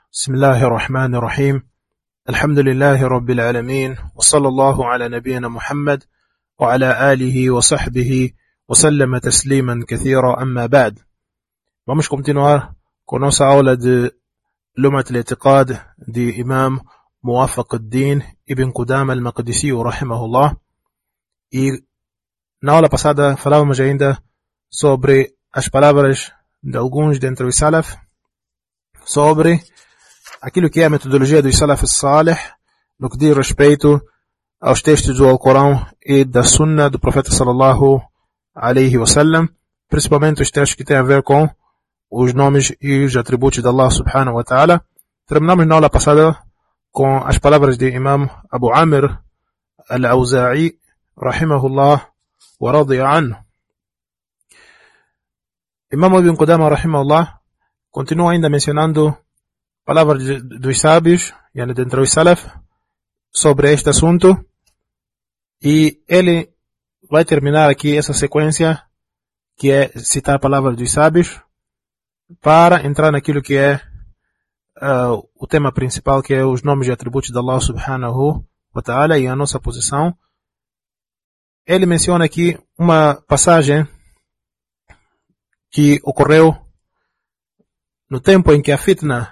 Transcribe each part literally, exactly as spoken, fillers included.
بسم الله الرحمن الرحيم الحمد لله رب العالمين وصلى الله على نبينا محمد وعلى آله وصحبه وسلم تسليما كثيرا أما بعد. Vamos continuar com nossa aula de Lumat al-I'tiqad de Imam Muwafaq ad-Din Ibn Qudama al-Maqdisi rahimahullah. E na aula passada falávamos ainda sobre as palavras de alguns dentre os Salaf, sobre aquilo que é a metodologia dos Salaf Salih no que diz respeito aos textos do Alcorão e da Sunna do Profeta sallallahu alaihi wasallam, principalmente os textos que têm a ver com os nomes e os atributos de Allah subhanahu wa ta'ala. Terminamos na aula passada com as palavras de Imam Abu Amr al-Awza'i rahimahullah wa radiya anhu. Imam Ibn Qudama rahimahullah continua ainda mencionando palavras dos sábios, yani dentre os Salaf, sobre este assunto, e ele vai terminar aqui essa sequência, que é citar palavras dos sábios, para entrar naquilo que é uh, o tema principal, que é os nomes e atributos de Allah subhanahu wa ta'ala e a nossa posição. Ele menciona aqui uma passagem que ocorreu no tempo em que a fitna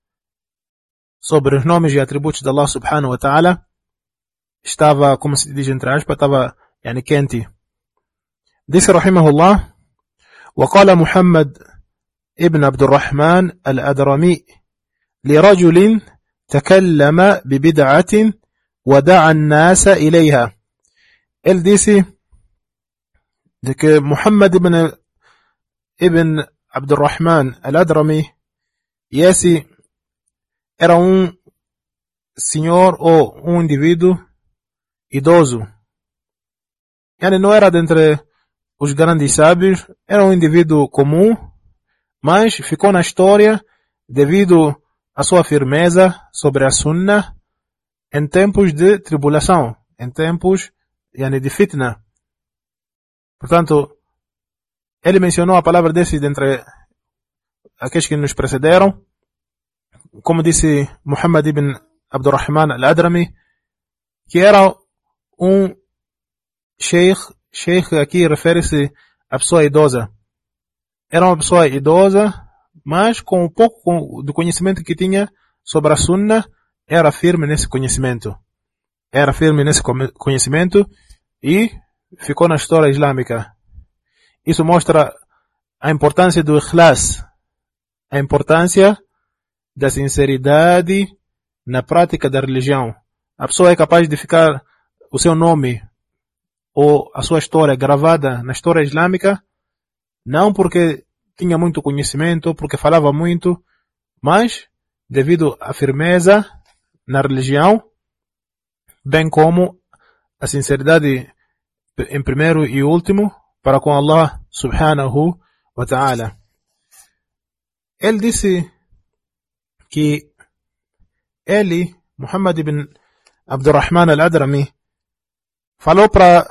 sobre os nomes e atributos de Allah subhanahu wa ta'ala estava, como se diz entre aspas, estava yani, quente. Disse rahimahullah: وقال محمد ابن عبد الرحمن الأدرمي لرجل تكلم ببدعة ودعا الناس إليها. Ele disse de que Muhammad ibn, ibn Abd al-Rahman al-Adrami, e esse era um senhor ou um indivíduo idoso. Ele não era dentre os grandes sábios, era um indivíduo comum, mas ficou na história devido à sua firmeza sobre a Sunnah em tempos de tribulação, em tempos yani, de fitna. Portanto, ele mencionou a palavra desse dentre aqueles que nos precederam, como disse Muhammad ibn Abdurrahman al-Adrami, que era um sheikh, sheikh aqui refere-se à pessoa idosa. Era uma pessoa idosa, mas com um pouco do conhecimento que tinha sobre a Sunnah, era firme nesse conhecimento. Era firme nesse conhecimento e ficou na história islâmica. Isso mostra a importância do ikhlas, a importância da sinceridade na prática da religião. A pessoa é capaz de ficar o seu nome ou a sua história gravada na história islâmica, não porque tinha muito conhecimento, porque falava muito, mas devido à firmeza na religião, bem como a sinceridade em primeiro e último para com Allah subhanahu wa ta'ala. Ele disse que ele, Muhammad ibn Abdurrahman al-Adrami, falou para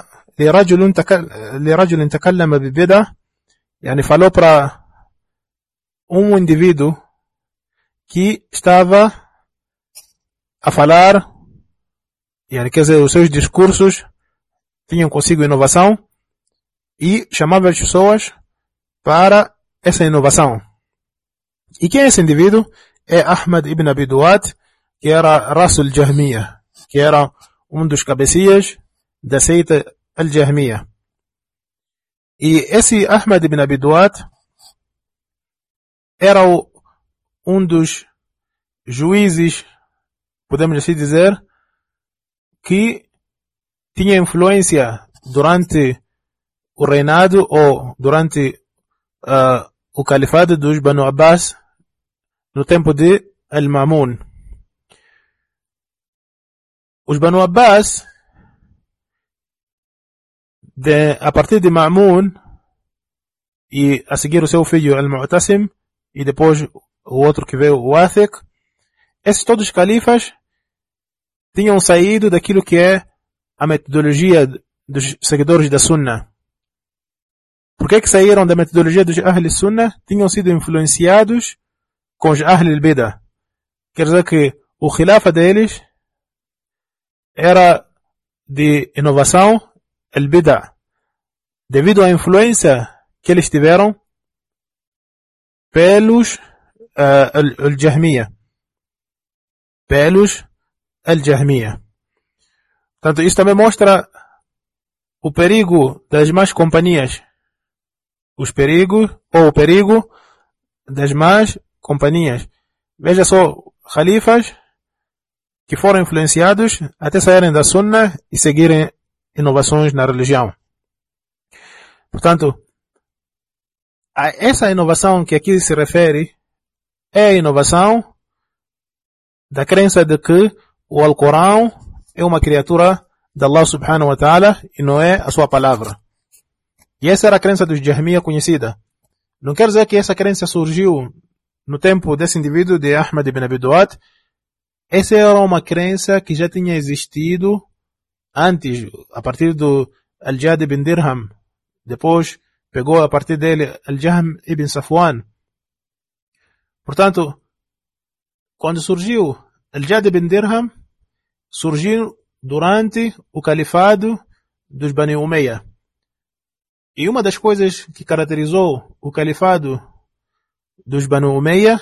لرجل تكلم ببدعة, yani falou para um indivíduo que estava a falar, yani, quer dizer, os seus discursos tinham consigo inovação e chamava as pessoas para essa inovação. E quem é esse indivíduo? É Ahmad ibn Abi Duat, que era Rasul Jahmiya, que era um dos cabecias da seita Al-Jahmiya. E esse Ahmad ibn Abi Duat era o, um dos juízes, podemos assim dizer, que tinha influência durante o reinado ou durante uh, o califado dos Banu Abbas no tempo de Al-Ma'mun. Os Banu Abbas, de, a partir de Ma'mun e a seguir o seu filho Al-Mu'tasim e depois o outro que veio, o Wathiq, esses todos os califas tinham saído daquilo que é a metodologia dos seguidores da Sunnah. Por que que saíram da metodologia dos Ahl Sunnah? Tinham sido influenciados com os Ahl al-Bidah. quer dizer que o khilafa deles era de inovação, al-bid'a, devido à influência que eles tiveram pelos uh, al-Jahmiya, pelos al-Jahmiya. Portanto, isso também mostra o perigo das más companhias, os perigos, ou o perigo das más companhias. Veja só, khalifas que foram influenciados até saírem da Sunna e seguirem inovações na religião. Portanto, a essa inovação que aqui se refere é a inovação da crença de que o Alcorão é uma criatura de Allah subhanahu wa ta'ala e não é a sua palavra. E essa era a crença dos Jahmiya conhecida. Não quer dizer que essa crença surgiu no tempo desse indivíduo de Ahmad ibn Abi Duat. Essa era uma crença que já tinha existido antes, a partir do Al-Jad ibn Dirham. Depois pegou a partir dele Al-Jahm ibn Safwan. Portanto, quando surgiu Al-Jad ibn Dirham, surgiu durante o califado dos Bani Umayya. E uma das coisas que caracterizou o califado dos Bani Umayya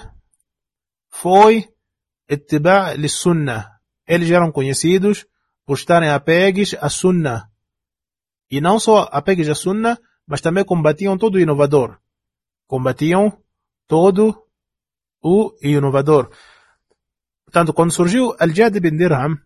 foi ittiba' lis-sunnah. Eles eram conhecidos por estarem apegues à sunnah. E não só apegues à sunnah, mas também combatiam todo o inovador. Combatiam todo o inovador. Portanto, quando surgiu Al-Jad ibn Dirham,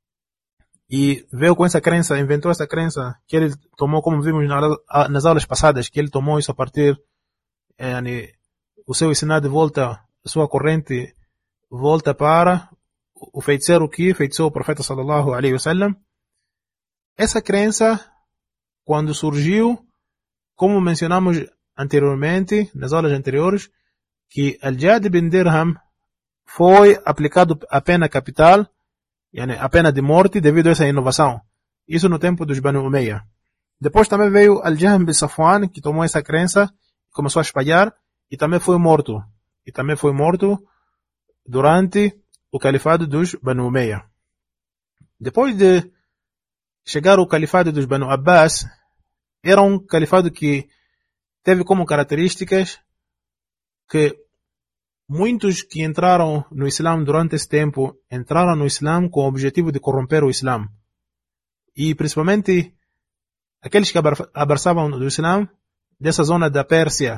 e veio com essa crença, inventou essa crença, que ele tomou, como vimos nas aulas passadas, que ele tomou isso a partir, yani, o seu ensinar de volta, a sua corrente volta para o feiticeiro que feitiçou o profeta sallallahu alaihi wasallam. Essa crença, quando surgiu, como mencionamos anteriormente, nas aulas anteriores, que Al-Jad ibn Dirham foi aplicado a pena capital, a pena de morte, devido a essa inovação. Isso no tempo dos Bani Umayya. Depois também veio Al-Jahm ibn Safwan, que tomou essa crença, começou a espalhar, e também foi morto. E também foi morto durante o califado dos Bani Umayya. Depois de chegar o califado dos Bani Abbas, era um califado que teve como características que muitos que entraram no Islã durante esse tempo, entraram no Islã com o objetivo de corromper o Islã. E principalmente aqueles que abraçavam do Islã dessa zona da Pérsia.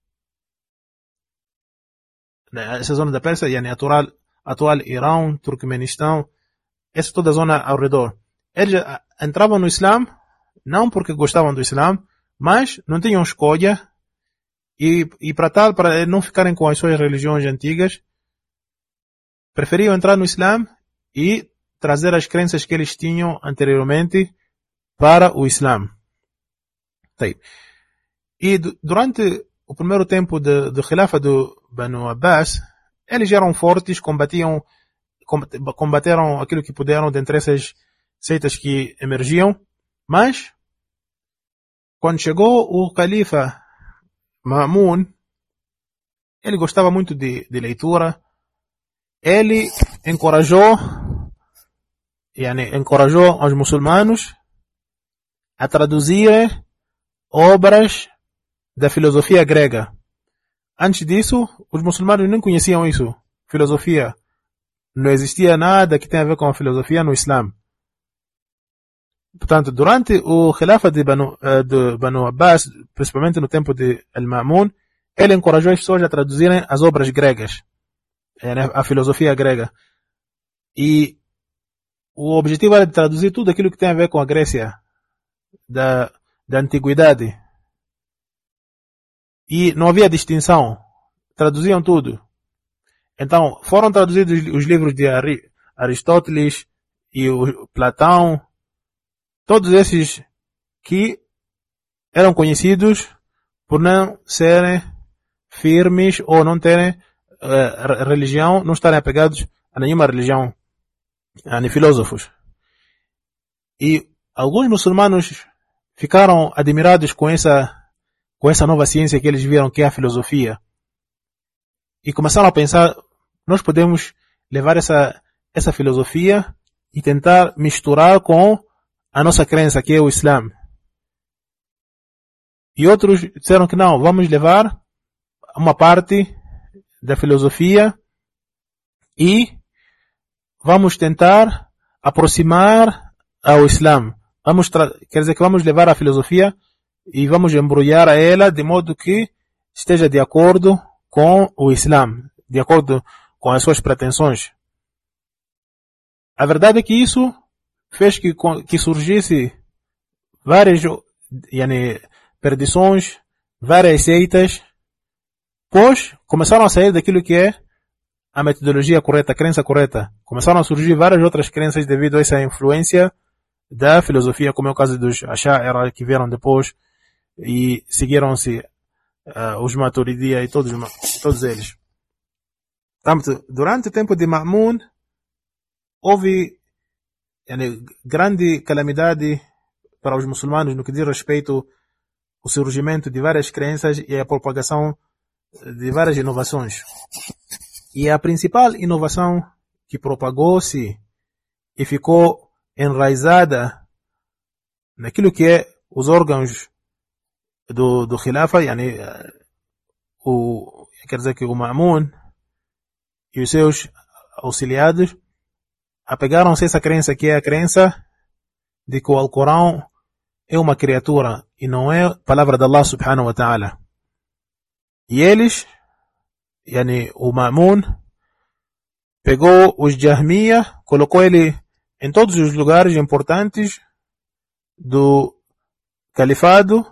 Essa zona da Pérsia, yani atual, atual Irão, Turkmenistão, essa toda a zona ao redor. Eles entravam no Islã não porque gostavam do Islã, mas não tinham escolha. E, e para tal, para não ficarem com as suas religiões antigas, preferiam entrar no Islã e trazer as crenças que eles tinham anteriormente para o Islã. E durante o primeiro tempo de, de Khilafa do Banu Abbas, eles eram fortes, combatiam, combateram aquilo que puderam dentre essas seitas que emergiam, mas quando chegou o califa Ma'mun, ele gostava muito de, de leitura. Ele encorajou, yani, encorajou os muçulmanos a traduzir obras da filosofia grega. Antes disso, os muçulmanos nem conheciam isso, filosofia. Não existia nada que tenha a ver com a filosofia no Islã. Portanto, durante o Khilafa de Banu, uh, de Banu Abbas, principalmente no tempo de Al-Ma'mun, ele encorajou as pessoas a traduzirem as obras gregas, a filosofia grega. E o objetivo era de traduzir tudo aquilo que tem a ver com a Grécia, da, da antiguidade. E não havia distinção, traduziam tudo. Então, foram traduzidos os livros de Aristóteles e o Platão, todos esses que eram conhecidos por não serem firmes ou não terem uh, religião, não estarem apegados a nenhuma religião, a nem filósofos. E alguns muçulmanos ficaram admirados com essa, com essa nova ciência que eles viram que é a filosofia. E começaram a pensar, nós podemos levar essa, essa filosofia e tentar misturar com a nossa crença, que é o Islã. E outros disseram que não, vamos levar uma parte da filosofia e vamos tentar aproximar ao Islã. Vamos quer dizer que vamos levar a filosofia e vamos embrulhar a ela de modo que esteja de acordo com o Islã, de acordo com as suas pretensões. A verdade é que isso fez que, que surgisse várias yani, perdições, várias seitas, pois começaram a sair daquilo que é a metodologia correta, a crença correta. Começaram a surgir várias outras crenças devido a essa influência da filosofia, como é o caso dos Asha'ira, que vieram depois e seguiram-se uh, os Maturidia e todos, todos eles. Portanto, durante o tempo de Ma'mun, houve yani, grande calamidade para os muçulmanos no que diz respeito ao surgimento de várias crenças e a propagação de várias inovações. E a principal inovação que propagou-se e ficou enraizada naquilo que é os órgãos do, do Khilafa, yani, o, quer dizer que o Ma'mun e os seus auxiliados apegaram-se a essa crença, que é a crença de que o Alcorão é uma criatura e não é palavra de Allah subhanahu wa ta'ala. E eles, yani, o Ma'mun, pegou os Jahmiya, colocou ele em todos os lugares importantes do califado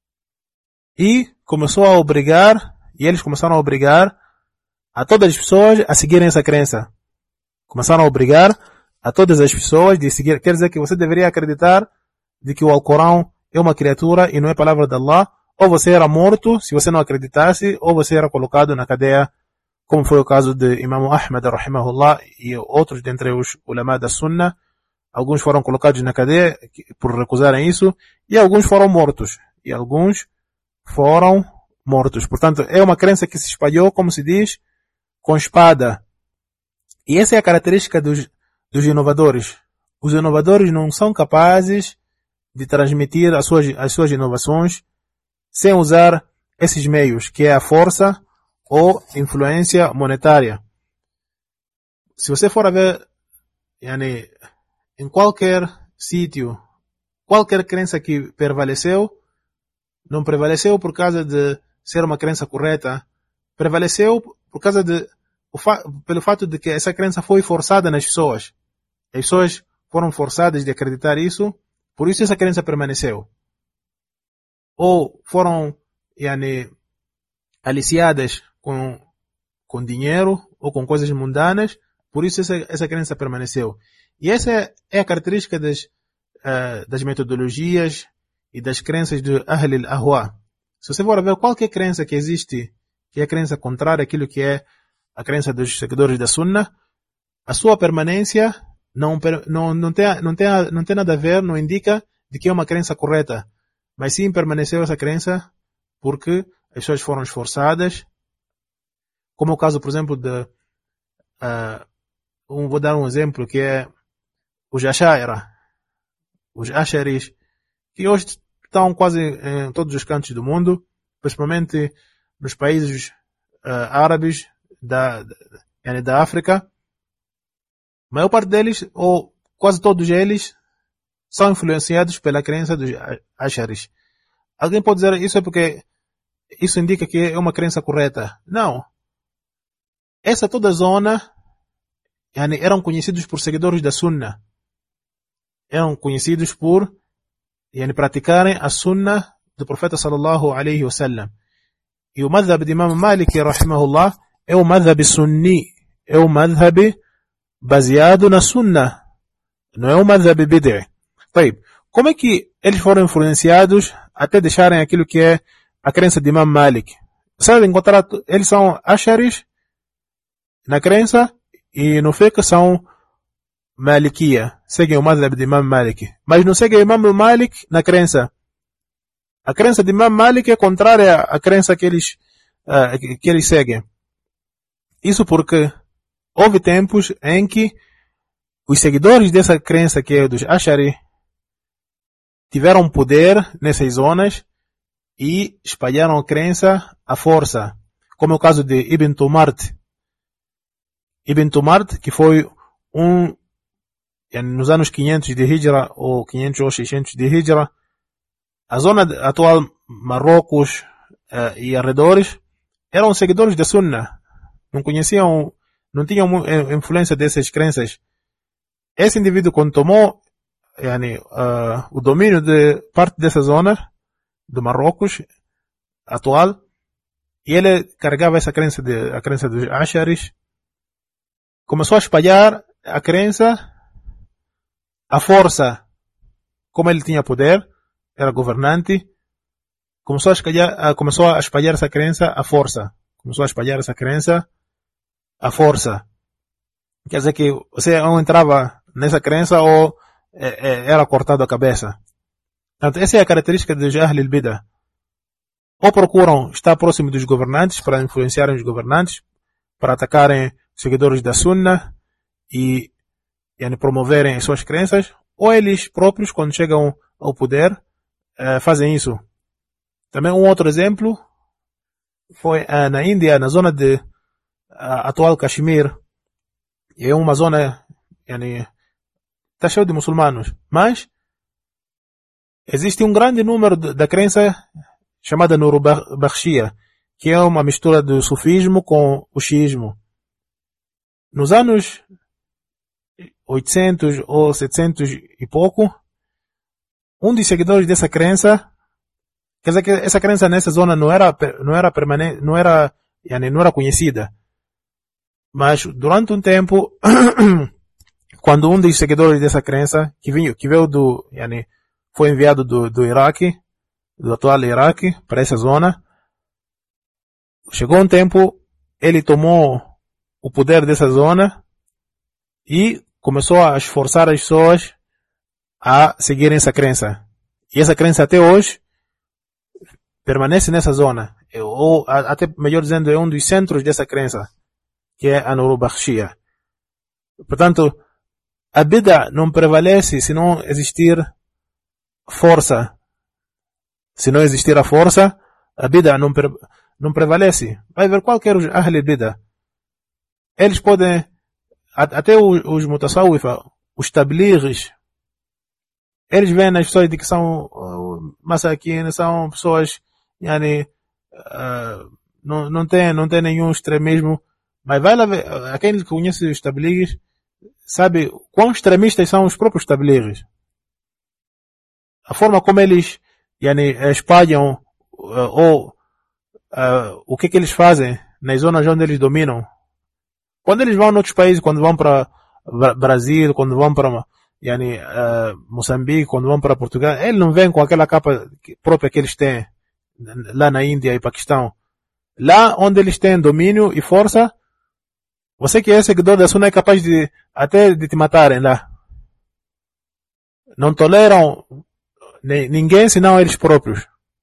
e começou a obrigar, e eles começaram a obrigar a todas as pessoas a seguirem essa crença. Começaram a obrigar a todas as pessoas de seguir. Quer dizer que você deveria acreditar de que o Alcorão é uma criatura e não é palavra de Allah, ou você era morto se você não acreditasse, ou você era colocado na cadeia, como foi o caso de Imam Ahmad rahimahullah e outros dentre os ulama da Sunnah. Alguns foram colocados na cadeia por recusarem isso, e alguns foram mortos, e alguns foram mortos. Portanto, é uma crença que se espalhou, como se diz, com espada. E essa é a característica dos, dos inovadores. Os inovadores não são capazes de transmitir as suas, as suas inovações sem usar esses meios, que é a força ou influência monetária. Se você for a ver, yani, em qualquer sítio, qualquer crença que prevaleceu, não prevaleceu por causa de ser uma crença correta, prevaleceu por causa de, pelo fato de que essa crença foi forçada nas pessoas. As pessoas foram forçadas de acreditar isso, por isso essa crença permaneceu. Ou foram, yani, aliciadas com, com dinheiro ou com coisas mundanas, por isso essa, essa crença permaneceu. E essa é a característica das, uh, das metodologias e das crenças de Ahl al-Ahwa. Se você for ver qualquer crença que existe, que é a crença contrária àquilo que é a crença dos seguidores da Sunnah, a sua permanência não, não, não, tem, não, tem, não tem nada a ver, não indica de que é uma crença correta, mas sim permaneceu essa crença porque as pessoas foram esforçadas, como é o caso, por exemplo, de, uh, um, vou dar um exemplo, que é os Asha'ira, os Asharis, que hoje estão quase em todos os cantos do mundo, principalmente nos países uh, árabes da, da, da África. A maior parte deles, ou quase todos eles, são influenciados pela crença dos Asharis. Alguém pode dizer isso é porque isso indica que é uma crença correta. Não. Essa toda zona yani, eram conhecidos por seguidores da Sunnah. Eram conhecidos por yani, praticarem a Sunnah do profeta sallallahu alaihi wasallam. E o madhab de Imam Malik rahimahullah é o madhab sunni, é o madhab baseado na Sunnah, não é o madhab bid'i. Como é que eles foram influenciados até deixarem aquilo que é a crença de Imam Malik? Você vai encontrar, eles são Asharis na crença e no fiqh são Malikiya, seguem o madhab de Imam Malik, mas não seguem o Imam Malik na crença. A crença de Imam Malik é contrária à crença que eles, uh, que eles seguem. Isso porque houve tempos em que os seguidores dessa crença que é dos Ash'ari tiveram poder nessas zonas e espalharam a crença à força, como é o caso de Ibn Tumart. Ibn Tumart, que foi um, nos anos quinhentos de Hijra, ou quinhentos ou seiscentos de Hijra, a zona atual Marrocos uh, e arredores eram seguidores da Sunna, não conheciam, não tinham influência dessas crenças. Esse indivíduo, quando tomou yani, uh, o domínio de parte dessa zona do Marrocos atual, e ele carregava essa crença, de, a crença dos Ash'aris, começou a espalhar a crença à força. Como ele tinha poder, era governante, começou a espalhar, começou a espalhar essa crença à força. Começou a espalhar essa crença à força. Quer dizer que você não entrava nessa crença ou era cortado a cabeça. Portanto, essa é a característica dos Ahl al-Bidah. Ou procuram estar próximo dos governantes para influenciarem os governantes, para atacarem seguidores da Sunna e, e promoverem as suas crenças, ou eles próprios, quando chegam ao poder, eh, fazem isso. Também um outro exemplo foi eh, na Índia, na zona de uh, atual Kashmir. É uma zona yani, está cheio de muçulmanos, mas existe um grande número de, da crença chamada Nuru Bakhshia, que é uma mistura do sufismo com o xiismo. Nos anos oitocentos ou setecentos e pouco, um dos seguidores dessa crença, quer dizer que essa crença nessa zona não era não era permanente, não era, yani, não era conhecida. Mas durante um tempo, quando um dos seguidores dessa crença, que veio, que veio do, yani, foi enviado do, do Iraque, do atual Iraque, para essa zona, chegou um tempo, ele tomou o poder dessa zona e começou a esforçar as pessoas a seguirem essa crença. E essa crença até hoje permanece nessa zona. Ou, até melhor dizendo, é um dos centros dessa crença, que é a Nuru Bakhshia. Portanto, a Bid'ah não prevalece se não existir força. Se não existir a força, a Bid'ah não, pre, não prevalece. Vai ver qualquer Ahl Bid'ah. Eles podem, até os, os Mutasawwifa, os Tablighis, eles veem as pessoas de que são uh, massaquinas, são pessoas, yani, uh, não, não tem, não tem nenhum extremismo. Mas vai lá ver, aqueles que conhecem os Tablighis, sabe quão extremistas são os próprios Tablighis. A forma como eles yani, espalham uh, ou uh, o que que eles fazem nas zonas onde eles dominam. Quando eles vão em outros países, quando vão para Brasil, quando vão para yani, uh, Moçambique, quando vão para Portugal, eles não vêm com aquela capa própria que eles têm lá na Índia e Paquistão. Lá onde eles têm domínio e força, você que é seguidor da Sunna é capaz de até de te matarem lá. Não toleram ninguém senão eles próprios.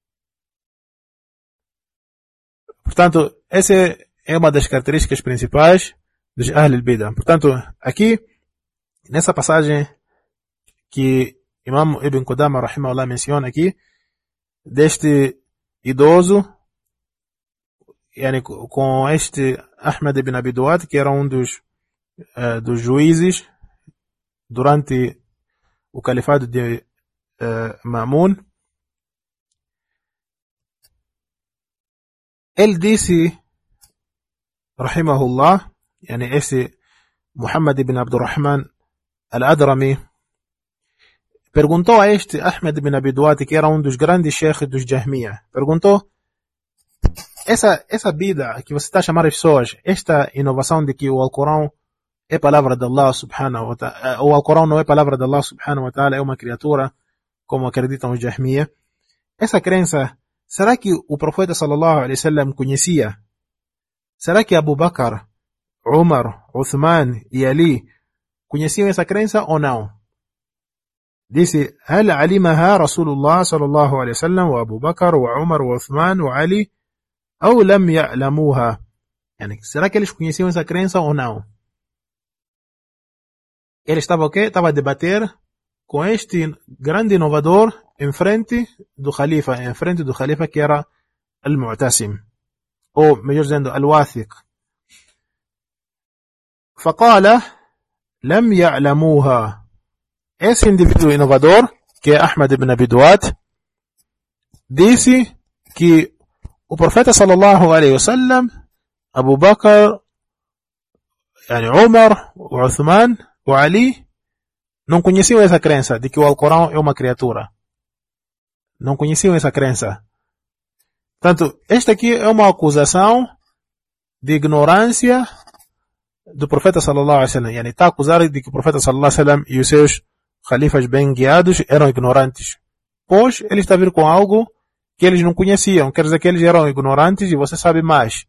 Portanto, essa é uma das características principais dos Ahl al-Bidah. Portanto, aqui, nessa passagem que Imam Ibn Qudama, rahimahullah, menciona aqui, deste idoso, yani, com este Ahmad ibn Abi Duat, que era um dos, uh, dos juízes durante o califado de uh, Ma'mun, ele disse, rahimahullah, yani esse Muhammad ibn Abdurrahman al-Adrami, perguntou a este Ahmad ibn Abi Duat, que era um dos grandes sheikhs dos Jahmiya, perguntou, essa, essa vida que você está a chamar as pessoas, esta inovação de que o Alcorão é palavra de Allah subhanahu wa ta'ala, o Alcorão não é palavra de Allah subhanahu wa ta'ala, é uma criatura, como acreditam os Jahmiya, essa crença, será que o profeta sallallahu alaihi wasallam conhecia? Será que Abu Bakr, Umar, Uthman e Ali conheciam essa crença ou não? Disse, هل علمها رسول الله صلى الله عليه وسلم وأبو بكر وعمر وعثمان وعلي أو لم يعلموها? يعني, será que eles conheciam essa crença ou não? ele estava o quê? Estava a debater com este grande inovador em frente do Khalifa, em frente do Khalifa que era Al-Mu'tasim, ou melhor dizendo, Al-Wathiq. فقال لم يعلموها. Esse indivíduo inovador, que é Ahmad ibn Abi Duat, disse que o profeta sallallahu alaihi wasallam, Abu Bakr, yani Umar, Uthman e Ali não conheciam essa crença de que o Alcorão é uma criatura. Não conheciam essa crença. Portanto, esta aqui é uma acusação de ignorância do profeta sallallahu alaihi wasallam. Yani está a acusar de que o profeta sallallahu alaihi wasallam e os seus califas bem guiados eram ignorantes. Pois ele está a vir com algo que eles não conheciam. Quer dizer que eles eram ignorantes e você sabe mais.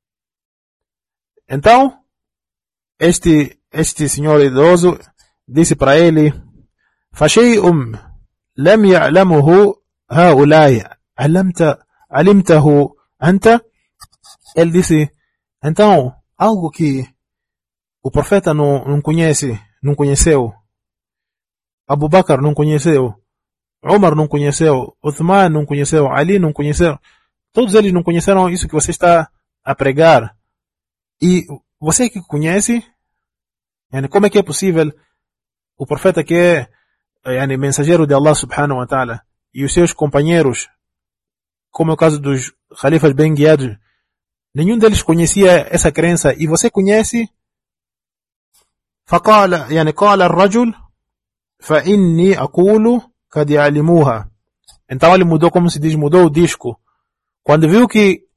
Então, este, este senhor idoso disse para ele: فشيء لم يعلمه هؤلاء علمت علمته أنت. Ele disse: então, algo que o profeta não, não conhece, não conheceu, Abu Bakr não conheceu, Umar não conheceu, Uthman não conheceu, Ali não conheceu, todos eles não conheceram isso que você está a pregar. E você que conhece, como é que é possível o profeta que é yani, mensageiro de Allah subhanahu wa ta'ala e os seus companheiros, como é o caso dos califas bem guiados, nenhum deles conhecia essa crença e você conhece? فقال يعني قال الرجل فإني أقول قد يعلموها. Então ele mudou, como se diz, mudou o disco. Quando viu que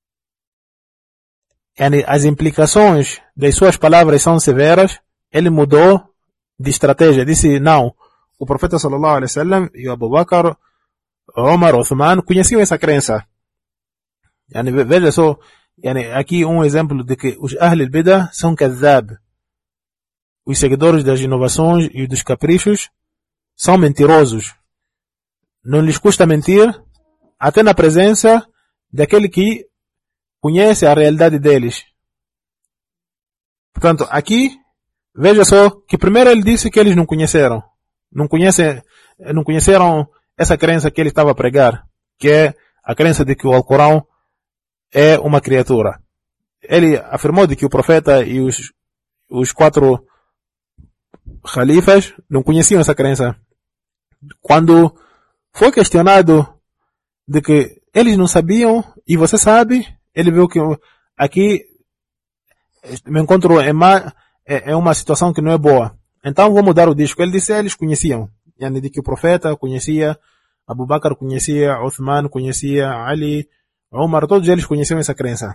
yani, as implicações das suas palavras são severas, ele mudou de estratégia. Disse: não, o profeta sallallahu alaihi wasallam e Abu Bakr, Umar, Uthman conheciam essa crença. Yani, veja só, yani, aqui um exemplo de que os Ahl al-Bidah são kadhab. Os seguidores das inovações e dos caprichos são mentirosos. Não lhes custa mentir, até na presença daquele que conhece a realidade deles. Portanto, aqui, veja só que primeiro ele disse que eles não conheceram. Não, conhece, não conheceram essa crença que ele estava a pregar, que é a crença de que o Alcorão é uma criatura. Ele afirmou de que o profeta e os, os quatro califas não conheciam essa crença. Quando foi questionado de que eles não sabiam e você sabe, ele viu que aqui me encontro em uma, é uma situação que não é boa. Então vou mudar o disco. Ele disse que eles conheciam. Yani de que o profeta conhecia, Abu Bakr conhecia, Uthman conhecia, Ali, Umar, todos eles conheciam essa crença.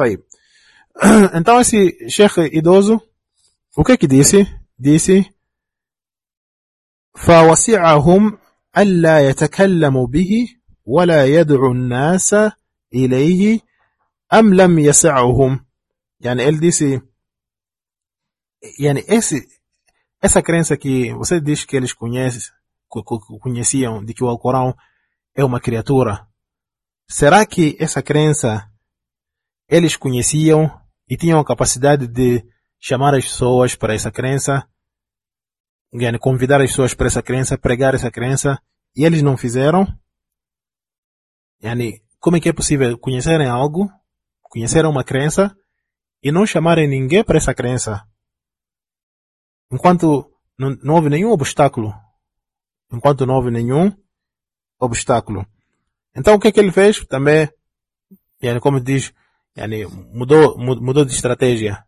Então esse sheikh idoso, o que que disse? Disse: فوسعهم ألا يتكلموا به ولا يدعو الناس إليه أم لم يسعهم. يعني ele disse, yani esse, essa crença que você diz que eles conhecem, conheciam de que o Alcorão é uma criatura, será que essa crença eles conheciam e tinham a capacidade de chamar as pessoas para essa crença, yani, convidar as pessoas para essa crença, pregar essa crença, e eles não fizeram? Yani, como é que é possível conhecerem algo, conhecerem uma crença, e não chamarem ninguém para essa crença? Enquanto não, não houve nenhum obstáculo. Enquanto não houve nenhum obstáculo. Então o que é que ele fez? Também, yani, como diz, yani, mudou, mudou de estratégia.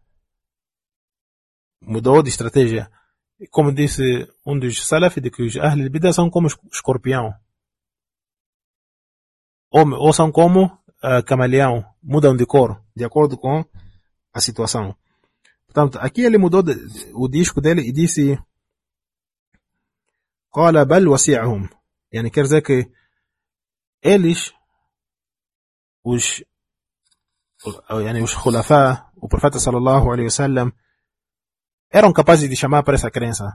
Mudou de estratégia. Como disse um dos salaf, de que os Ahl al-Bidah são como escorpião. Ou, ou são como uh, camaleão. Mudam de cor, de acordo com a situação. Portanto, aqui ele mudou de, de, o disco dele e disse: قال بل وسعهم. Yani, quer dizer que eles, os, yani, os khulafá, o profeta sallallahu alaihi wasallam, eram capazes de chamar para essa crença.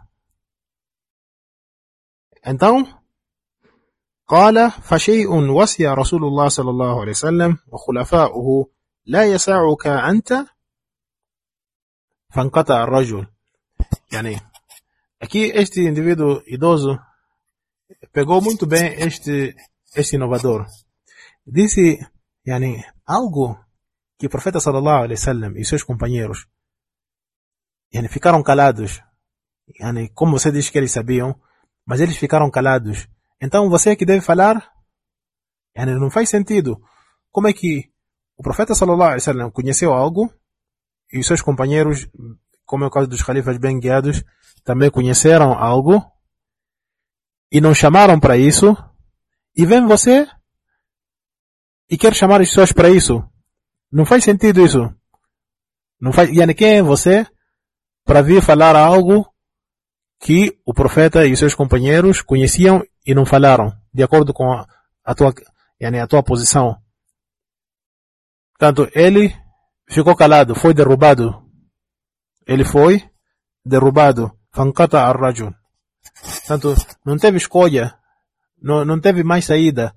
Então, قال فشيء وسع رسول الله صلى الله عليه وسلم وخلفاؤه لا يسعك أنت فانقطع الرجل. يعني aqui este indivíduo idoso pegou muito bem este, este inovador. Disse, yani, algo que o profeta sallallahu alaihi wasallam e seus companheiros yani, ficaram calados. Yani, como você diz que eles sabiam, mas eles ficaram calados. Então você que deve falar, yani, não faz sentido. Como é que o profeta sallallahu alaihi wasallam conheceu algo e os seus companheiros, como é o caso dos califas bem guiados, também conheceram algo e não chamaram para isso, e vem você e quer chamar as pessoas para isso? Não faz sentido isso. Não faz, yani, quem é você para vir falar algo que o profeta e os seus companheiros conheciam e não falaram, de acordo com a, a, tua, yani, a tua posição? Portanto, ele ficou calado, foi derrubado. Ele foi derrubado. Fankata ar-rajul. Portanto, não teve escolha, não, não teve mais saída.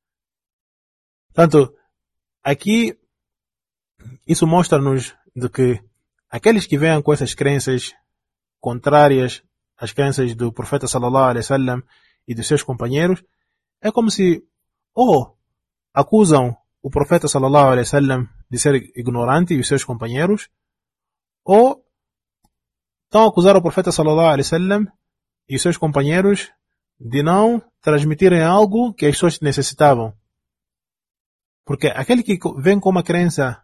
Portanto, aqui, isso mostra-nos de que aqueles que vêm com essas crenças contrárias às crenças do profeta sallallahu alaihi wasallam e dos seus companheiros, é como se, ou acusam o profeta sallallahu alaihi wasallam de ser ignorante e os seus companheiros, ou estão a acusar o profeta sallallahu alaihi wasallam e os seus companheiros de não transmitirem algo que as pessoas necessitavam. Porque aquele que vem com uma crença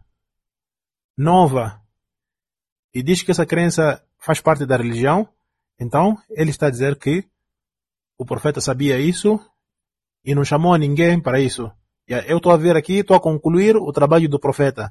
nova e diz que essa crença faz parte da religião, então ele está a dizer que o profeta sabia isso e não chamou a ninguém para isso. Eu estou a ver aqui, estou a concluir o trabalho do profeta.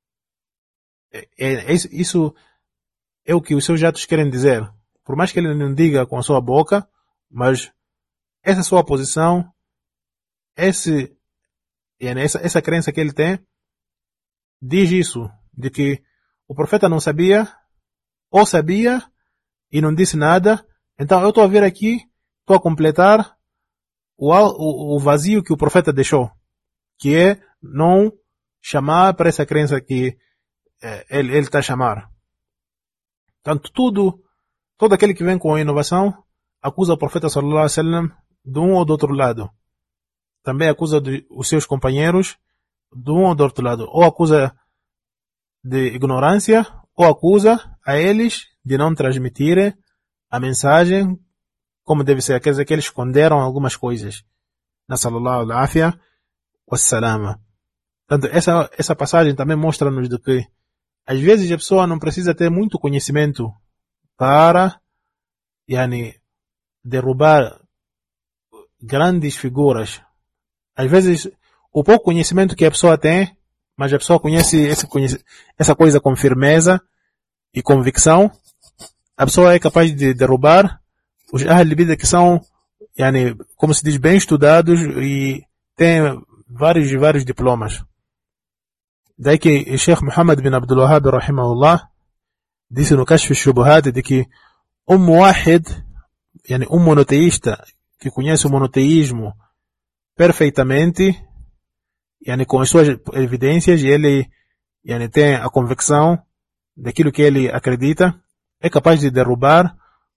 É, é, isso é o que os seus atos querem dizer. Por mais que ele não diga com a sua boca, mas essa sua posição, esse, essa, essa crença que ele tem, diz isso, de que o profeta não sabia, ou sabia, e não disse nada. Então eu estou a ver aqui, estou a completar o, o, o vazio que o profeta deixou, que é não chamar para essa crença que é, ele está a chamar. Portanto, tudo, todo aquele que vem com a inovação acusa o profeta sallallahu alaihi wasallam de um ou do outro lado. Também acusa de, os seus companheiros de um ou do outro lado. Ou acusa de ignorância, ou acusa a eles de não transmitirem a mensagem como deve ser. Quer dizer que eles esconderam algumas coisas. Nasallallahu al-afia wassalama. Portanto, essa, essa passagem também mostra-nos de que às vezes a pessoa não precisa ter muito conhecimento para yani, derrubar grandes figuras. Às vezes, o pouco conhecimento que a pessoa tem, mas a pessoa conhece, esse, conhece essa coisa com firmeza e convicção, a pessoa é capaz de derrubar os Ahl al-Bid'ah que são, yani, como se diz, bem estudados e têm vários e vários diplomas. Daí que o Sheikh Muhammad bin Abdul Wahhab, rahimahullah, disse no Kashf al-Shubuhat de que um muwahid, yani, um monoteísta que conhece o monoteísmo perfeitamente, yani, com as suas evidências, e ele yani, tem a convicção daquilo que ele acredita, é capaz de derrubar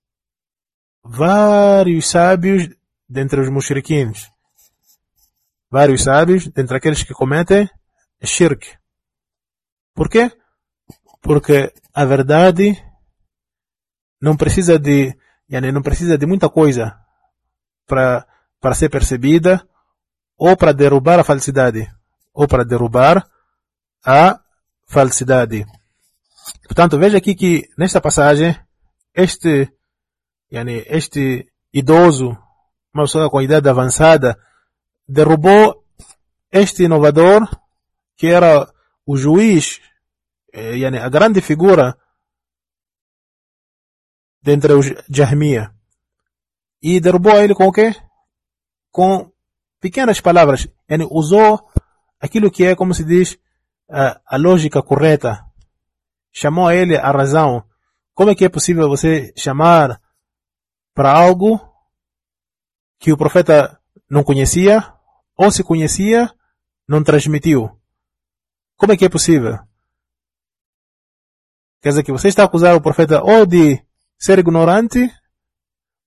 vários sábios dentre os mushriquins, vários sábios dentre aqueles que cometem shirk. Por quê? Porque a verdade não precisa de, yani, não precisa de muita coisa para para ser percebida, ou para derrubar a falsidade, ou para derrubar a falsidade. Portanto, veja aqui que nesta passagem este yani, este idoso, uma pessoa com idade avançada, derrubou este inovador que era o juiz, eh, yani, a grande figura dentre os Jahmiya, e derrubou ele com o quê? Com pequenas palavras. Yani, usou aquilo que é, como se diz, a, a lógica correta. Chamou a ele a razão. Como é que é possível você chamar para algo que o profeta não conhecia, ou se conhecia, não transmitiu? Como é que é possível? Quer dizer que você está a acusar o profeta ou de ser ignorante,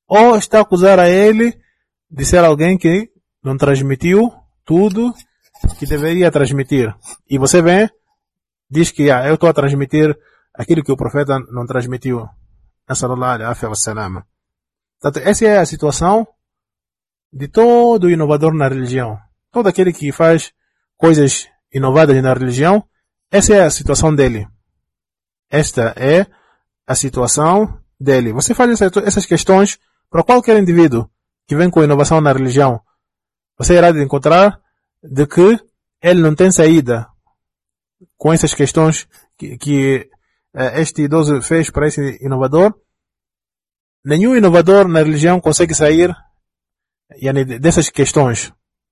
ou está a acusar a ele de ser alguém que não transmitiu tudo que deveria transmitir. E você vem, diz que ah, eu estou a transmitir aquilo que o profeta não transmitiu. Nassallallahu alaihi wa sallam. Portanto, essa é a situação de todo inovador na religião. Todo aquele que faz coisas inovadas na religião, essa é a situação dele. Esta é a situação dele. Você faz essas questões para qualquer indivíduo que vem com inovação na religião. Você irá encontrar de que ele não tem saída com essas questões que, que eh, este idoso fez para esse inovador. Nenhum inovador na religião consegue sair yani, dessas questões.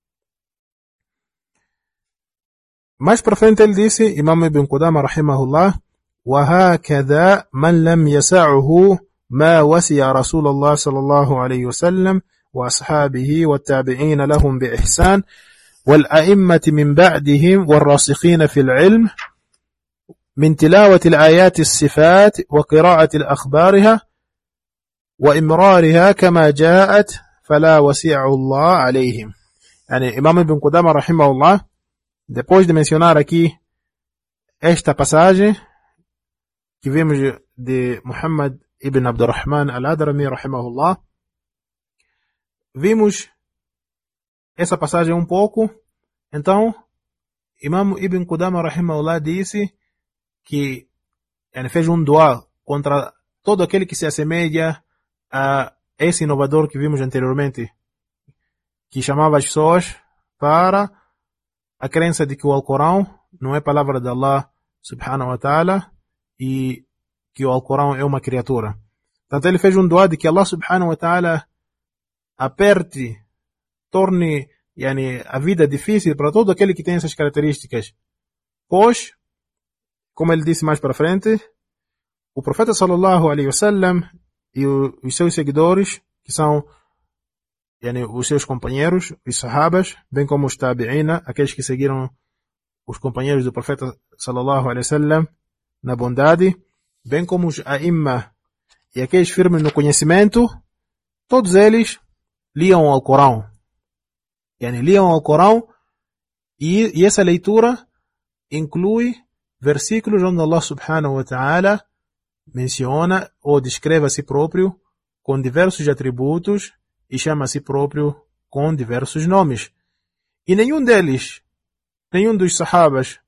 Mais para frente ele disse, Imam Ibn Qudama rahimahullah, وهكذا من لم يسعه ما وسع رسول الله صلى الله عليه وسلم وأصحابه والتابعين لهم بإحسان والأئمة من بعدهم والراسخين في العلم من تلاوة الآيات الصفات وقراءة الأخبارها وإمرارها كما جاءت فلا وسع الله عليهم. يعني Imam Ibn Qudama rahimahullah, depois de mencionar aqui esta passagem que vimos de Muhammad ibn Abdurrahman al-Adrami rahimahullah, vimos essa passagem um pouco. Então Imam Ibn Qudama rahimahullah disse que ele fez um dua contra todo aquele que se assemelha a esse inovador que vimos anteriormente, que chamava as pessoas para a crença de que o Alcorão não é palavra de Allah subhanahu wa ta'ala e que o Alcorão é uma criatura. Portanto, ele fez um dua de que Allah subhanahu wa ta'ala aperte, torne yani, a vida difícil para todo aquele que tem essas características. Pois, como ele disse mais para frente, o profeta sallallahu alaihi wasallam e os seus seguidores, que são yani, os seus companheiros, os sahabas, bem como os tabi'ina, aqueles que seguiram os companheiros do profeta sallallahu alaihi wasallam na bondade, bem como os a'imma e aqueles firmes no conhecimento, todos eles liam o Alcorão. Yani, liam o Alcorão e, e essa leitura inclui versículos onde Allah subhanahu wa ta'ala menciona ou descreve a si próprio com diversos atributos e chama a si próprio com diversos nomes. E nenhum deles, nenhum dos sahabas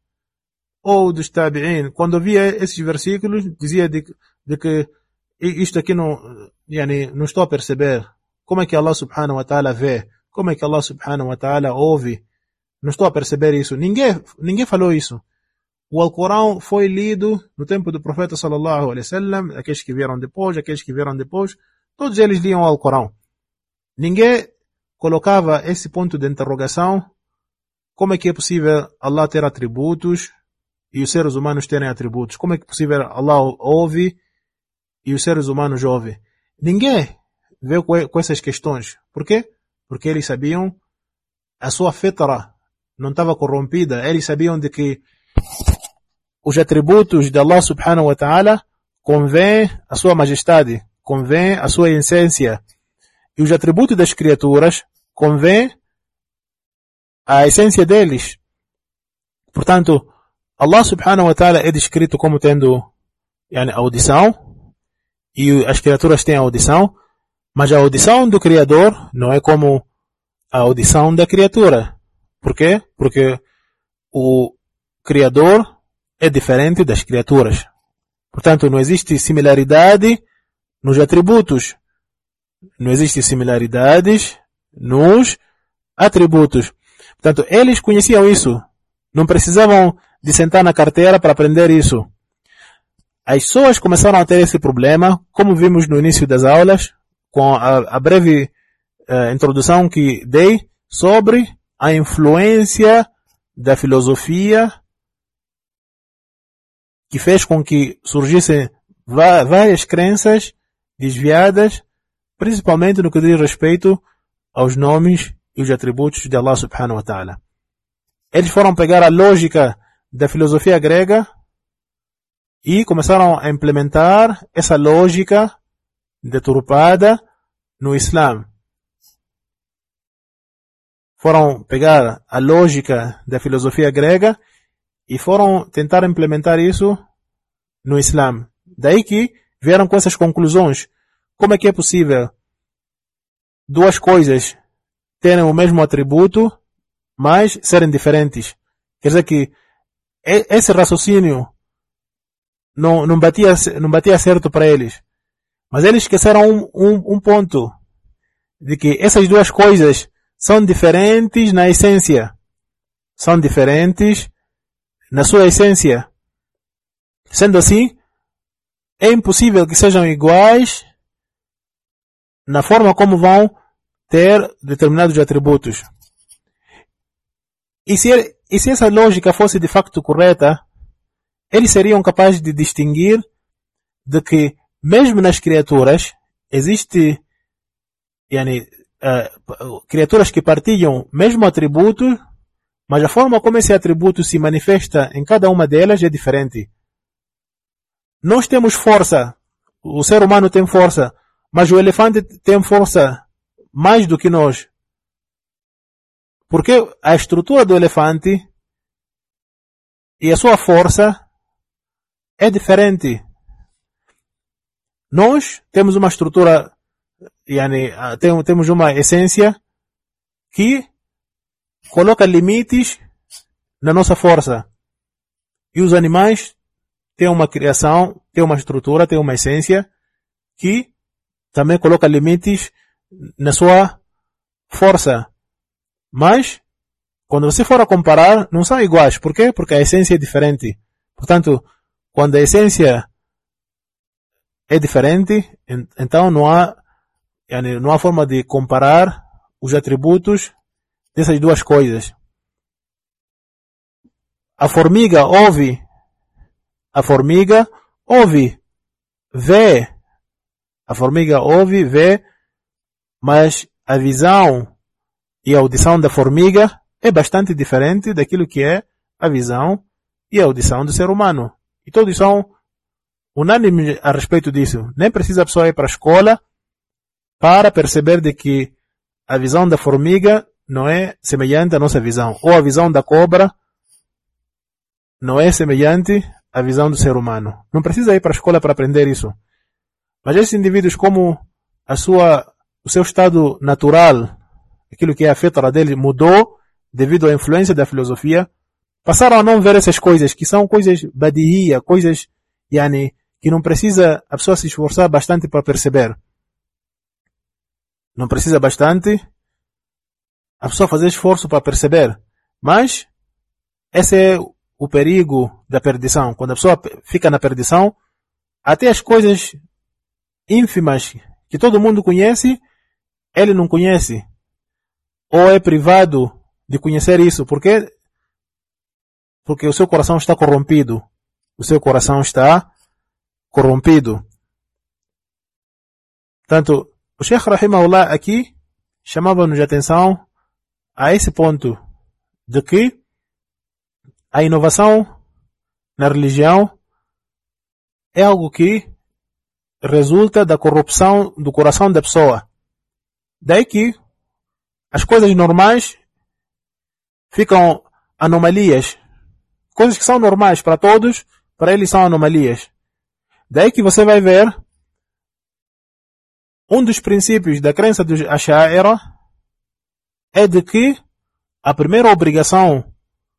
ou dos tabi'in, quando via esses versículos, dizia de, de que isto aqui não, yani, não estou a perceber. Como é que Allah subhanahu wa ta'ala vê? Como é que Allah subhanahu wa ta'ala ouve? Não estou a perceber isso. Ninguém, ninguém falou isso. O Alcorão foi lido no tempo do profeta sallallahu alaihi wasallam, aqueles que vieram depois, aqueles que vieram depois, todos eles liam o Alcorão. Ninguém colocava esse ponto de interrogação, como é que é possível Allah ter atributos e os seres humanos terem atributos? Como é que é possível Allah ouve e os seres humanos ouvem? Ninguém veio com essas questões. Por quê? Porque eles sabiam, a sua fitra não estava corrompida, eles sabiam de que os atributos de Allah subhanahu wa ta'ala convém a sua majestade, convém a sua essência. E os atributos das criaturas convém a essência deles. Portanto, Allah subhanahu wa ta'ala é descrito como tendo yani, audição, e as criaturas têm audição, mas a audição do Criador não é como a audição da criatura. Por quê? Porque o Criador é diferente das criaturas. Portanto, não existe similaridade nos atributos. Não existe similaridades nos atributos. Portanto, eles conheciam isso. Não precisavam de sentar na carteira para aprender isso. As pessoas começaram a ter esse problema, como vimos no início das aulas, com a, a breve uh, introdução que dei sobre a influência da filosofia que fez com que surgissem várias crenças desviadas, principalmente no que diz respeito aos nomes e os atributos de Allah subhanahu wa ta'ala. Eles foram pegar a lógica da filosofia grega e começaram a implementar essa lógica deturpada no Islã foram pegar a lógica da filosofia grega e foram tentar implementar isso no Islã. Daí que vieram com essas conclusões. Como é que é possível duas coisas terem o mesmo atributo, mas serem diferentes? Quer dizer que esse raciocínio não, não, batia, não batia certo para eles. Mas eles esqueceram um, um, um ponto, de que essas duas coisas são diferentes na essência. São diferentes na sua essência. Sendo assim, é impossível que sejam iguais na forma como vão ter determinados atributos. E se, e se essa lógica fosse de facto correta, eles seriam capazes de distinguir de que mesmo nas criaturas existe yani, uh, criaturas que partilham mesmo atributo, mas a forma como esse atributo se manifesta em cada uma delas é diferente. Nós temos força, o ser humano tem força, mas o elefante tem força mais do que nós. Porque a estrutura do elefante e a sua força é diferente. Nós temos uma estrutura, yani, temos uma essência que coloca limites na nossa força. E os animais têm uma criação, têm uma estrutura, têm uma essência que também coloca limites na sua força. Mas, quando você for a comparar, não são iguais. Por quê? Porque a essência é diferente. Portanto, quando a essência é diferente, então não há, não há forma de comparar os atributos dessas duas coisas. A formiga ouve, a formiga ouve, vê, a formiga ouve, vê, mas a visão e a audição da formiga é bastante diferente daquilo que é a visão e a audição do ser humano. E todos são unânimes a respeito disso. Nem precisa a pessoa ir para a escola para perceber de que a visão da formiga não é semelhante à nossa visão. Ou a visão da cobra não é semelhante à visão do ser humano. Não precisa ir para a escola para aprender isso. Mas esses indivíduos, como a sua, o seu estado natural, aquilo que é a fitra dele, mudou devido à influência da filosofia, passaram a não ver essas coisas, que são coisas badihia, coisas yani, que não precisa a pessoa se esforçar bastante para perceber. Não precisa bastante a pessoa fazer esforço para perceber. Mas esse é o perigo da perdição. Quando a pessoa fica na perdição, até as coisas ínfimas que todo mundo conhece, ele não conhece. Ou é privado de conhecer isso. Por quê? Porque o seu coração está corrompido. O seu coração está corrompido. Portanto, o Sheikh Rahimahullah aqui chamava-nos de atenção a esse ponto de que a inovação na religião é algo que resulta da corrupção do coração da pessoa. Daí que as coisas normais ficam anomalias. Coisas que são normais para todos, para eles são anomalias. Daí que você vai ver um dos princípios da crença dos Ash'ira é de que a primeira obrigação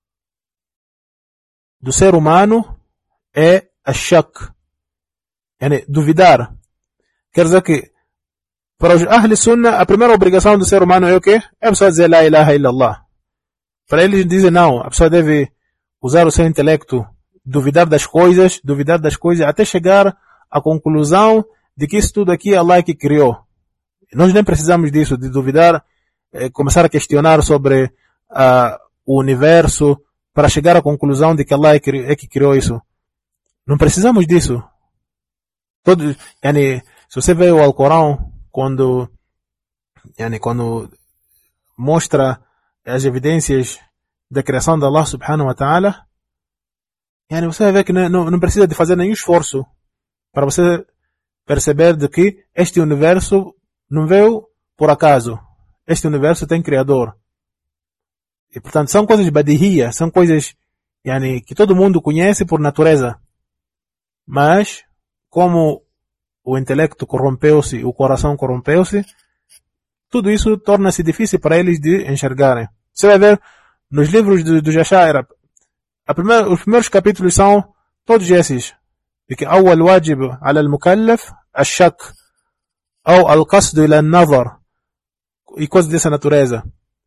do ser humano é a shak, é duvidar. Quer dizer que para os Ahl Sunnah a primeira obrigação do ser humano é o quê? É a pessoa dizer La ilaha illallah. Para eles dizem não, a pessoa deve usar o seu intelecto, duvidar das coisas, duvidar das coisas, até chegar à conclusão de que isso tudo aqui é Allah que criou. Nós nem precisamos disso, de duvidar, eh, começar a questionar sobre uh, o universo, para chegar à conclusão de que Allah é que, é que criou isso. Não precisamos disso. Todo, yani, se você vê o Alcorão, quando, yani, quando mostra as evidências da criação de Allah subhanahu wa ta'ala, yani, você vai ver que não, não precisa de fazer nenhum esforço para você perceber de que este universo não veio por acaso. Este universo tem criador. E, portanto, são coisas badihia, são coisas yani, que todo mundo conhece por natureza. Mas, como o intelecto corrompeu-se, o coração corrompeu-se, tudo isso torna-se difícil para eles de enxergarem. Você vai ver nos livros do, do Jashaira, primeira, os primeiros capítulos são todos esses. De que أول واجب على المكلف الشك أو القصد إلى النظر e coisas dessa natureza.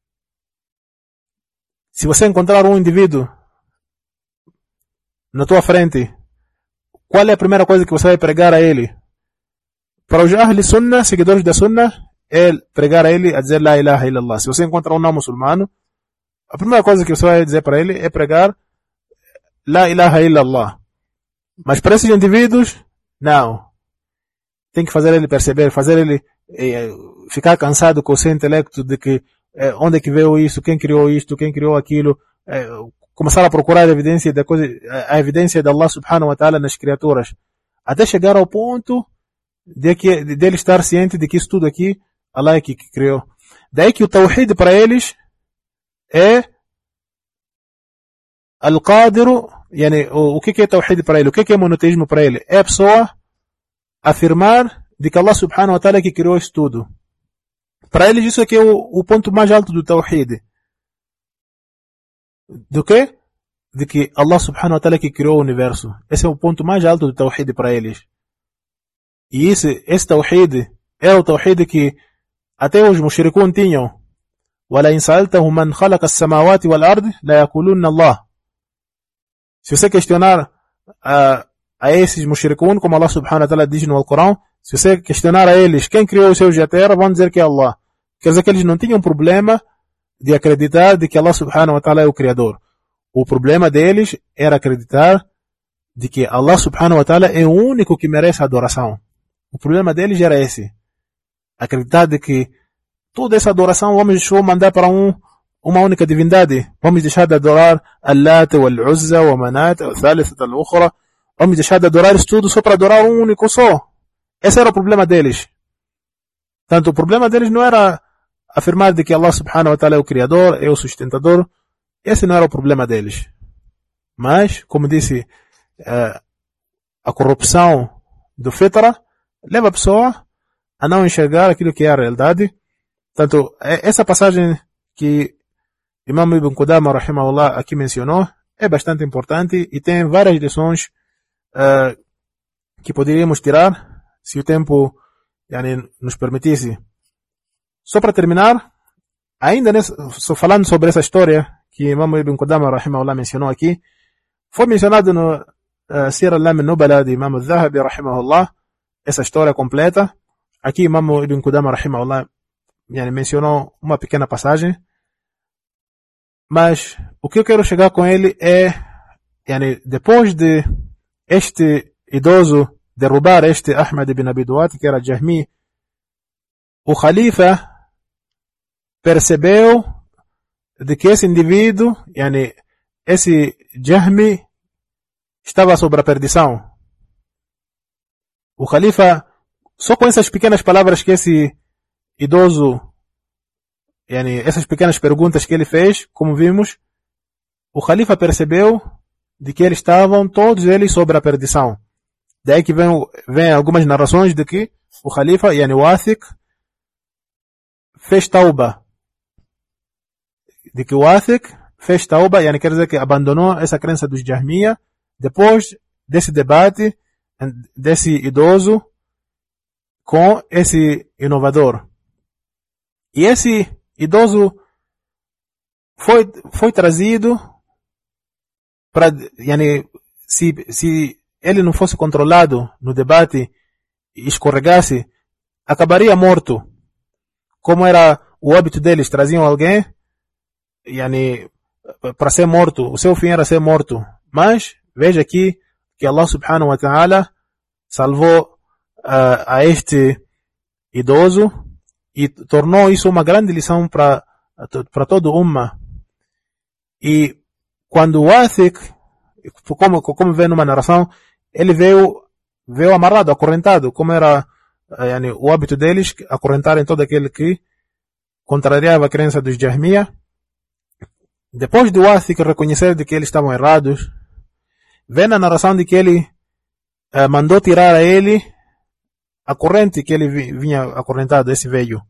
Se você encontrar um indivíduo na tua frente, qual é a primeira coisa que você vai pregar a ele? Para os Ahli Sunnah, seguidores da Sunnah, é pregar a ele a dizer La ilaha illallah. Se você encontrar um não muçulmano, a primeira coisa que você vai dizer para ele é pregar La ilaha illallah. Mas para esses indivíduos, não. Tem que fazer ele perceber, fazer ele eh, ficar cansado com o seu intelecto de que eh, onde é que veio isso, quem criou isto, quem criou aquilo, eh, começar a procurar a evidência da coisa, a evidência de Allah subhanahu wa ta'ala nas criaturas, até chegar ao ponto de que de ele estar ciente de que isso tudo aqui Allah é que, que criou. Daí que o tawhid para eles é al-qadiru, yani, o, o que é tawhid para ele, o que é monoteísmo para ele? É a pessoa afirmar de que Allah subhanahu wa ta'ala é que criou isso tudo. Para eles isso aqui é o, o ponto mais alto do tawhid. Do que? De que Allah subhanahu wa ta'ala é que criou o universo. Esse é o ponto mais alto do tawhid para eles. E esse, esse tawhid é o tawhid que até os mushrikun tinham. وَلَئِنْ سَأَلْتَهُمْ مَنْ خَلَقَ السَّمَاوَاتِ وَالْأَرْضِ لَيَقُولُنَّ اللَّهُ. Se você questionar a, a esses mushrikun, como Allah subhanahu wa ta'ala diz no Alcorão, se você questionar a eles quem criou os céus e a terra, vão dizer que é Allah. Quer dizer que eles não tinham problema de acreditar de que Allah subhanahu wa ta'ala é o criador. O problema deles era acreditar de que Allah subhanahu wa ta'ala é o único que merece a adoração. O problema deles era esse. Acreditar de que toda essa adoração vamos mandar para um, uma única divindade. Vamos deixar de adorar Al-Lat, Al-Uzza, Al-Manat, Al-Thalithat, Al-Ukhra. Vamos deixar de adorar isso tudo só para adorar um único só. Esse era o problema deles. Tanto o problema deles não era afirmar de que Allah subhanahu wa ta'ala é o criador, é o sustentador. Esse não era o problema deles. Mas, como disse, a corrupção do fitra leva a pessoa a não enxergar aquilo que é a realidade. Tanto, essa passagem que Imam Ibn Qudama, rahimahullah, aqui mencionou, é bastante importante e tem várias lições uh, que poderíamos tirar, se o tempo yani, nos permitisse. Só para terminar, ainda nessa, só falando sobre essa história que Imam Ibn Qudama, rahimahullah, mencionou aqui, foi mencionado no uh, Sir al-Lam al-Nubala de Imam al-Zahabi, rahimahullah, essa história completa. Aqui Imam Ibn Qudama, rahimahullah, yani, mencionou uma pequena passagem. Mas o que eu quero chegar com ele é, yani, depois de este idoso derrubar este Ahmad ibn Abi Duat, que era Jahmi, o Khalifa percebeu de que esse indivíduo, yani, esse Jahmi, estava sobre a perdição. O Khalifa, só com essas pequenas palavras que esse idoso, yani, essas pequenas perguntas que ele fez, como vimos, o Khalifa percebeu de que eles estavam, todos eles, sobre a perdição. Daí que vem, vem algumas narrações de que o Khalifa, yani o Athiq, fez tauba. De que o Athiq fez tauba, yani, quer dizer que abandonou essa crença dos Jahmiya, depois desse debate, desse idoso, com esse inovador. E esse idoso foi, foi trazido para, yani, se, se ele não fosse controlado no debate e escorregasse, acabaria morto. Como era o hábito deles, traziam alguém, yani, para ser morto, o seu fim era ser morto. Mas, veja aqui, que Allah subhanahu wa ta'ala salvou uh, a este idoso e tornou isso uma grande lição para para todo o Ummah. E quando o Athiq, como, como vê numa narração, ele veio, veio amarrado, acorrentado, como era yani, o hábito deles, acorrentarem todo aquele que contrariava a crença dos Jahmiya. Depois do Wathiq reconhecer de que eles estavam errados, vem na narração de que ele uh, mandou tirar a ele a corrente que ele vinha acorrentado, esse velho.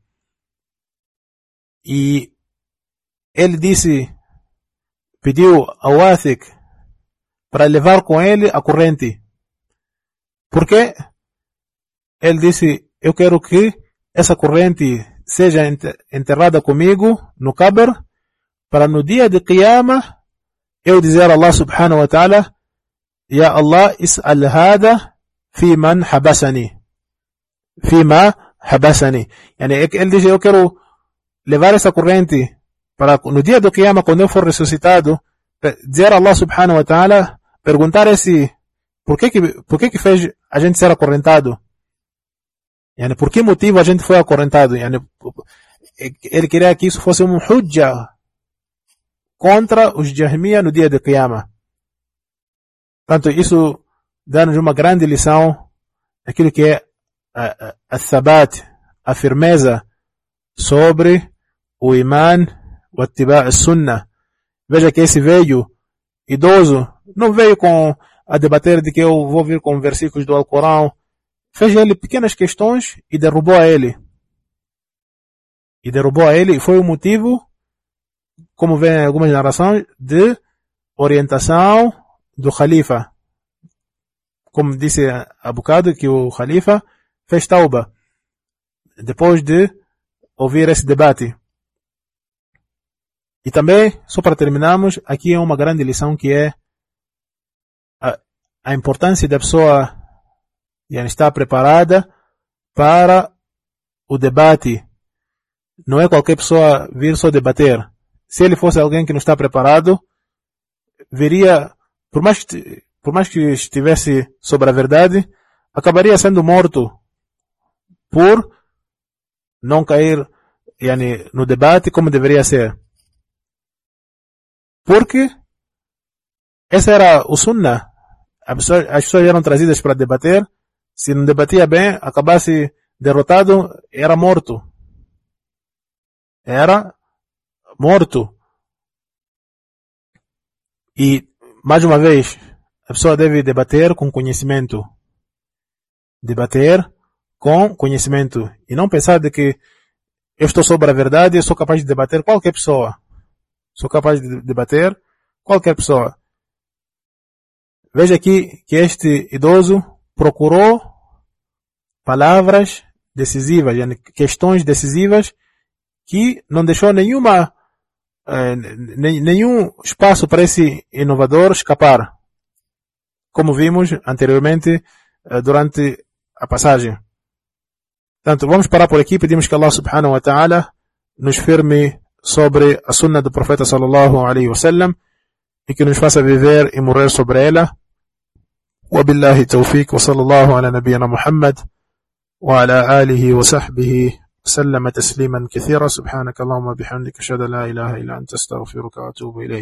E ele disse, pediu ao Wathiq para levar com ele a corrente. Porque ele disse, eu quero que essa corrente seja enterrada comigo no Qabr, para no dia de Qiyamah eu dizer a Allah subhanahu wa ta'ala, Ya Allah, is'al hada fi man habasani. Fi ma habasani. Yani, ele diz, eu quero levar essa corrente para no dia do Qiyamah, quando eu for ressuscitado, dizer a Allah subhanahu wa ta'ala, perguntar esse, por que que, por que que fez a gente ser acorrentado? Yani, por que motivo a gente foi acorrentado? Yani, ele queria que isso fosse um hujja contra os Jahmiya no dia de Qiyamah. Portanto, isso dá-nos uma grande lição, aquilo que é a, a, a thabat, a firmeza sobre o iman, o attiba' as-sunnah. Veja que esse veio idoso, não veio com a debater de que eu vou vir com versículos do Alcorão, fez ele pequenas questões e derrubou a ele. E derrubou a ele, e foi o motivo, como vem em algumas narrações, de orientação do Khalifa. Como disse há bocado, que o Khalifa fez tauba, depois de ouvir esse debate. E também, só para terminarmos, aqui é uma grande lição que é a, a importância da pessoa estar preparada para o debate. Não é qualquer pessoa vir só debater. Se ele fosse alguém que não está preparado, viria, por mais que, por mais que estivesse sobre a verdade, acabaria sendo morto por não cair yani, no debate como deveria ser. Porque esse era o sunnah. As pessoas, as pessoas eram trazidas para debater. Se não debatia bem, acabasse derrotado, era morto. Era morto. E, mais uma vez, a pessoa deve debater com conhecimento. Debater com conhecimento. E não pensar de que eu estou sobre a verdade e sou capaz de debater qualquer pessoa. Sou capaz de debater qualquer pessoa. Veja aqui que este idoso procurou palavras decisivas, questões decisivas, que não deixou nenhuma, eh, nenhum espaço para esse inovador escapar, como vimos anteriormente eh, durante a passagem. Portanto, vamos parar por aqui. Pedimos que Allah subhanahu wa ta'ala nos firme sobre a sunna do profeta sallallahu alaihi wasallam e que nos faça viver e morrer sobre ela. وبالله التوفيق وصلى الله على نبينا محمد وعلى آله وصحبه وسلم تسليما كثيرا. سبحانك اللهم وبحمدك أشهد أن لا إله إلا أنت أستغفرك وأتوب إليك.